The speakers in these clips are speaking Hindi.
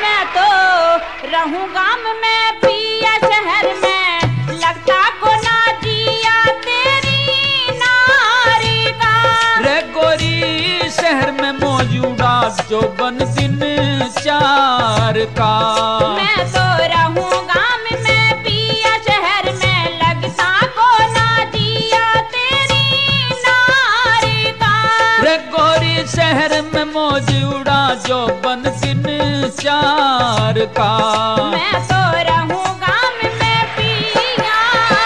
मैं तो रहूं गाम में पिया शहर में लगता को ना जिया तेरी नारी का। रे गोरी शहर में मौजूदा जो बन दिन चार का। मैं तो रहूं गाम में पिया शहर में लगता को ना जिया तेरी नारी का। रे गोरी शहर में मौजूदा जो बन दिन चार का। मैं तो रहूं गाम में पिया।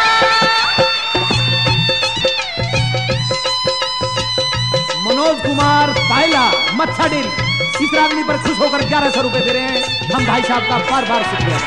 मनोज कुमार पायला मत्था डेरी इस रागनी पर खुश होकर 1100 रुपए दे रहे हैं। हम भाई साहब का बार बार शुक्रिया।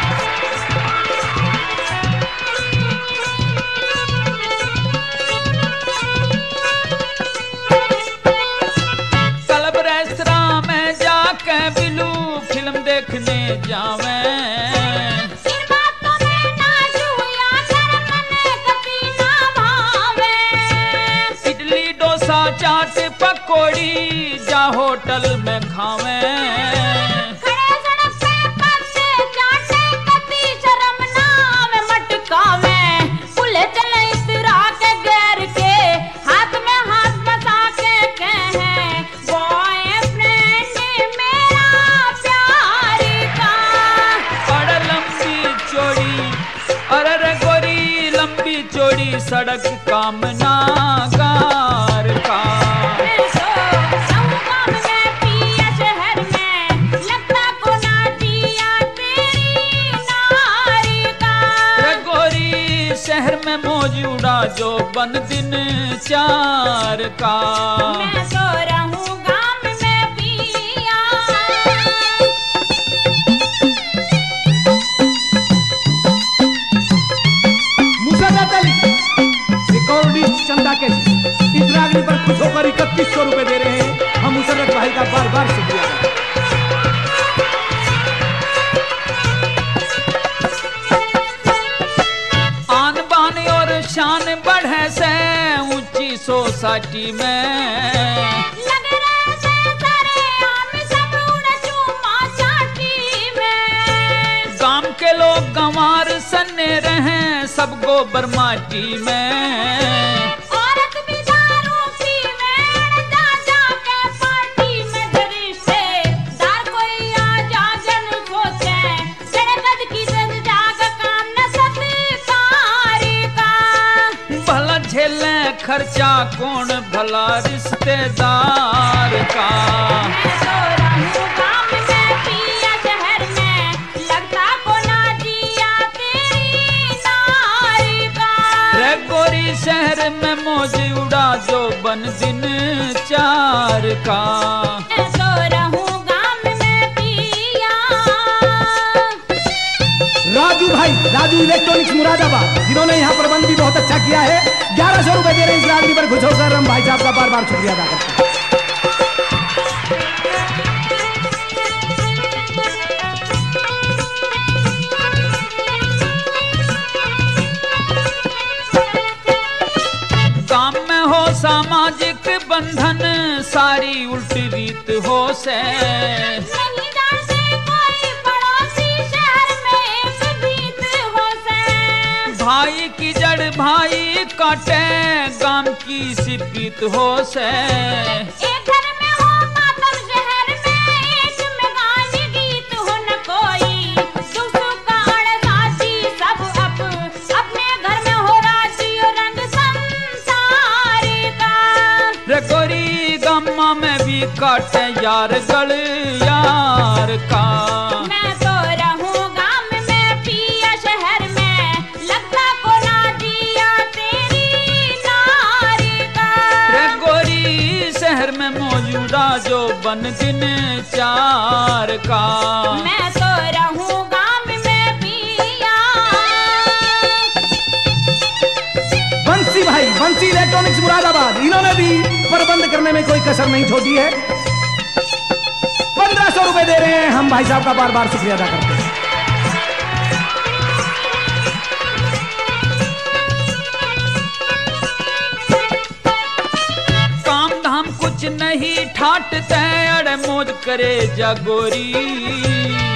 क्लब रेस्तरां में जाके बिलू फिल्म देखने जावे। इन बातों में ना छुया कर मने कभी ना भावे। इडली डोसा चाट पकौड़ी जा होटल में खावे। खड़े सड़क पे पत्ते चाटे कभी शर्म ना आवे मटकावे। खुले चले इतरा के गैर के हाथ में हाथ बसा के कहे बॉयफ्रेंड मेरा प्यार का। बड़ लंबी चौड़ी अरे रे गोरी लंबी चौड़ी सड़क कामना गार का। मैं तो रहूं गाम में पिया शहर में लगता को ना जिया तेरी नारी का। रे गोरी शहर में मौजूदा जो बन दिन चार का। मैं तो रहूं गाम में पिया। मुसादात अली रिकॉर्डिस्ट चंदा के इस रागनी पर खुश होकर 3100 रुपए दे रहे हैं। हम मुसरत भाई का बार बार शुक्रिया करते हैं। आन बान और शान बढ़े से ऊंची सोसाइटी में। लग रहे से सारे आम सब उड़ चूमा चाटी में। गांव के लोग गंवार सन्ने रहे सब गोबर माटी में। औरत भी दारू पीवे जा जा के पार्टी में। रिश्तेदार कोई आ जा जन सोचे तेरे कद की जद जाग काम न सत्कारी का। भला झेले खर्चा कौन भला रिश्तेदार का। मैं तो रहूं गाम में पिया शहर में लगता को ना जिया तेरी नारी का। रे गोरी शहर में मौजूदा जो बन दिन चार का। मैं तो रहूं गाम में पिया। राजू भाई राजू इलेक्ट्रॉनिक्स मुरादाबाद जिन्होंने यहाँ प्रबंध भी बहुत अच्छा किया है। 1100 रुपए दे रहे हैं इस रागनी पर खुश होकर हम भाई साहब का बार बार शुक्रिया अदा करते हैं। काम में हो सामाजिक बंधन सारी उल्टी रीत हो से। नहीं जानते कोई पड़ोसी शहर में एक भीत हो से। भाई की जड़ भाई काटे गांव की सिपीत हो से। एक घर में हो मातम शहर में एक में गाली गीत हो न कोई। दुख सुख का अड़साची सब अपने घर में हो राजी और रंग संसार का। रे गोरी गम्मा में भी काटे यार गल यार का। मैं तो रहूं गाम में पिया शहर में लगता को ना जिया तेरी नारी का। रे गोरी शहर में मौजूदा जो बन दिन चार का। मैं तो रहूं गाम में पिया। बंसी भाई बंसी इलेक्ट्रॉनिक्स मुरादाबाद इन्होंने भी प्रबंध करने में कोई कसर नहीं छोड़ी है। 1500 रुपए दे रहे हैं। हम भाई साहब का बार बार शुक्रिया अदा करते हैं। काम धाम कुछ नहीं ठाटते अड़े मौज करे जागोरी।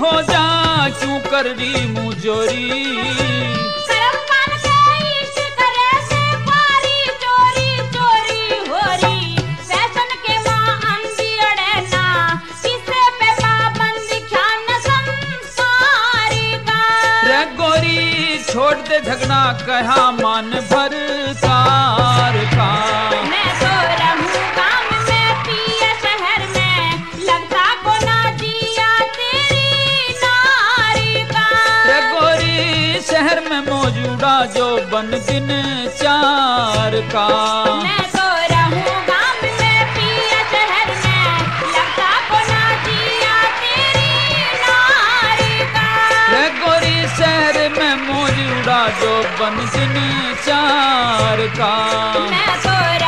हो जा क्यों कर रही मुझोरी। करम पान के इश्क करे से पारी चोरी चोरी हो रही। फैशन के माँ अंधी अड़े ना किसे पे पाबंदी ख्याल संसारी का। रे गोरी छोड़ दे झगड़ा कहा मान भर कार का। मैं तो रहूं गाँव में पिया शहर में लगता को ना जिया तेरी नारी का। रे गोरी शहर में मौजूदा जो बन दिन चार का। मैं तो रहूं गाँव में पिया शहर में लगता को ना जिया तेरी नारी का। रे गोरी शहर में मौजूदा जो बन दिन चार का। मैं तो